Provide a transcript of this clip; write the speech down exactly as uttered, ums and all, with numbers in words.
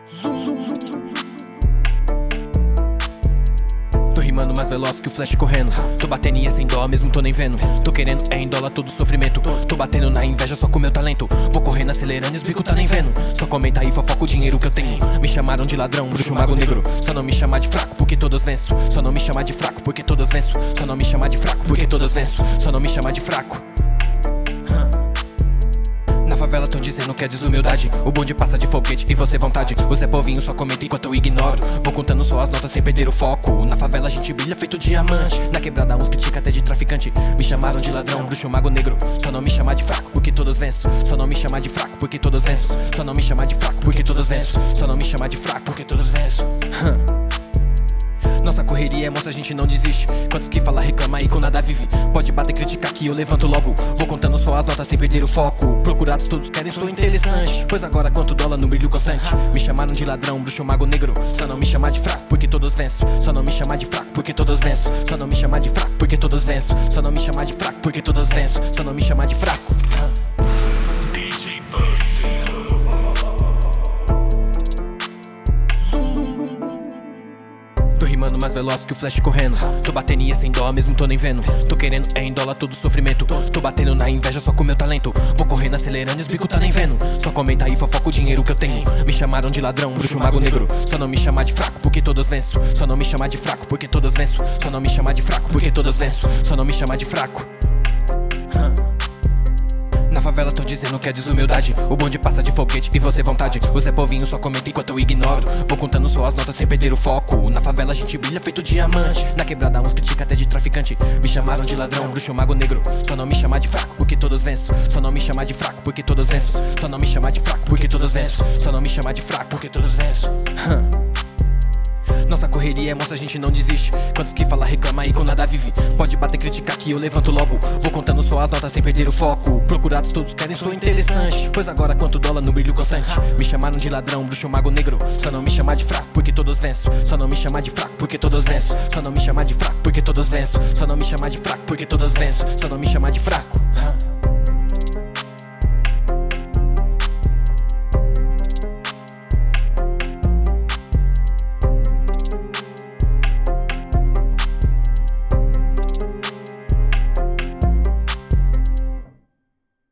Tô rimando mais veloz que o flash correndo. Tô batendo e é sem dó, mesmo tô nem vendo. Tô querendo é em dólar todo sofrimento. Tô batendo na inveja só com meu talento. Vou correndo acelerando e os bico tá nem vendo. Só comenta aí, fofoca o dinheiro que eu tenho. Me chamaram de ladrão, bruxo, mago negro. Só não me chamar de fraco, porque todos venço. Só não me chamar de fraco, porque todos venço. Só não me chamar de fraco, porque todos venço. Só não me chamar de fraco. Na favela tão dizendo que é desumildade. O bonde passa de foguete e você vontade. O Zé Povinho só comenta enquanto eu ignoro. Vou contando só as notas sem perder o foco. Na favela a gente brilha feito diamante. Na quebrada uns critica até de traficante. Me chamaram de ladrão, bruxo, mago negro. Só não me chamar de fraco, porque todos venço. Só não me chamar de fraco, porque todos venço. Só não me chamar de fraco, porque todos venço. Só não me chamar de fraco, porque todos venço. Nossa correria é mostra, a gente não desiste. Quantos que fala, reclama e com nada vive. Pode bater, criticar que eu levanto logo. Vou contando só as notas sem perder o foco. Procurados todos querem, sou interessante. Pois agora quanto dólar no brilho constante. Me chamaram de ladrão, bruxo, mago negro. Só não me chamar de fraco, porque todos venço. Só não me chamar de fraco, porque todos venço. Só não me chamar de fraco, porque todos venço. Só não me chamar de fraco, porque todos venço. Só não me chamar de fraco. D J Buster. Tô rimando mais veloz que o flash correndo. Tô batendo e é sem dó, mesmo tô nem vendo. Tô querendo é em dólar todo sofrimento. Tô batendo na inveja só com meu talento. Vou correndo acelerando e os bico tá nem vendo. Só comenta aí, fofoca o dinheiro que eu tenho. Me chamaram de ladrão, bruxo, mago negro. Só não me chamar de fraco, porque todos venço. Só não me chamar de fraco, porque todos venço. Só não me chamar de fraco, porque todos venço. Só não me chamar de fraco. Na favela tão dizendo que é desumildade. O bonde passa de foguete e você vontade. O Zé Povinho só comenta enquanto eu ignoro. Vou contando só as notas sem perder o foco. Na favela a gente brilha feito diamante. Na quebrada uns critica até de traficante. Me chamaram de ladrão, bruxo, mago negro. Só não me chamar de fraco, porque todos venço. Só não me chamar de fraco, porque todos venço. Só não me chamar de fraco, porque todos venço. Só não me chamar de fraco, porque todos venço. Nossa correria é mostra, a gente não desiste. Quantos que fala, reclama e com nada vive. Pode bater, criticar que eu levanto logo. Vou contando só as notas sem perder o foco. Procurados todos querem, sou interessante. Pois agora quanto dólar no brilho constante. Me chamaram de ladrão, bruxo, mago negro. Só não me chamar de fraco, porque todos venço. Só não me chamar de fraco, porque todos venço. Só não me chamar de fraco, porque todos venço. Só não me chamar de fraco, porque todos venço. Só não me chamar de fraco.